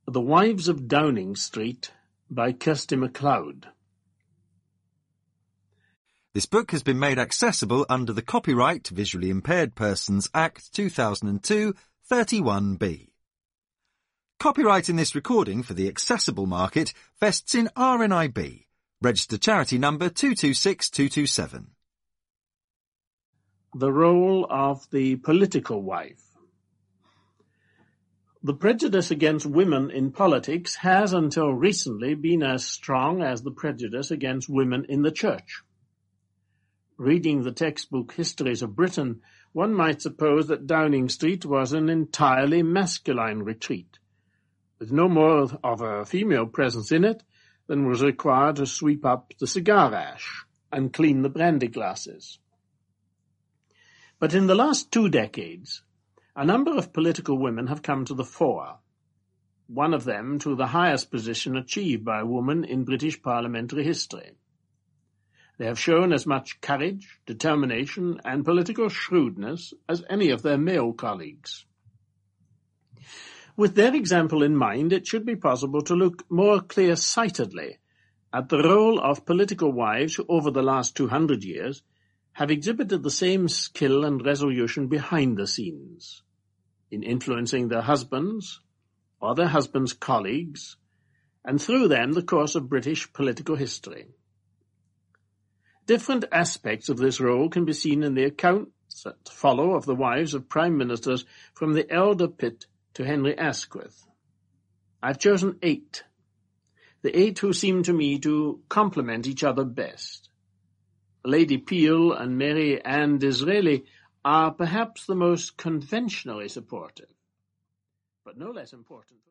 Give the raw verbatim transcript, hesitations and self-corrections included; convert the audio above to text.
The Wives of Downing Street by Kirsty MacLeod. This book has been made accessible under the Copyright to Visually Impaired Persons Act two thousand two, thirty-one B. Copyright in this recording for the accessible market vests in R N I B, registered charity number two two six two two seven. The role of the political wife. The prejudice against women in politics has until recently been as strong as the prejudice against women in the church. Reading the textbook Histories of Britain, one might suppose that Downing Street was an entirely masculine retreat, with no more of a female presence in it than was required to sweep up the cigar ash and clean the brandy glasses. But in the last two decades, a number of political women have come to the fore, one of them to the highest position achieved by a woman in British parliamentary history. They have shown as much courage, determination, and political shrewdness as any of their male colleagues. With their example in mind, it should be possible to look more clear-sightedly at the role of political wives who, over the last two hundred years, have exhibited the same skill and resolution behind the scenes, in influencing their husbands or their husbands' colleagues, and through them the course of British political history. Different aspects of this role can be seen in the accounts that follow of the wives of prime ministers from the elder Pitt to Henry Asquith. I've chosen eight, the eight who seem to me to complement each other best. Lady Peel and Mary Ann Disraeli are perhaps the most conventionally supportive, but no less important.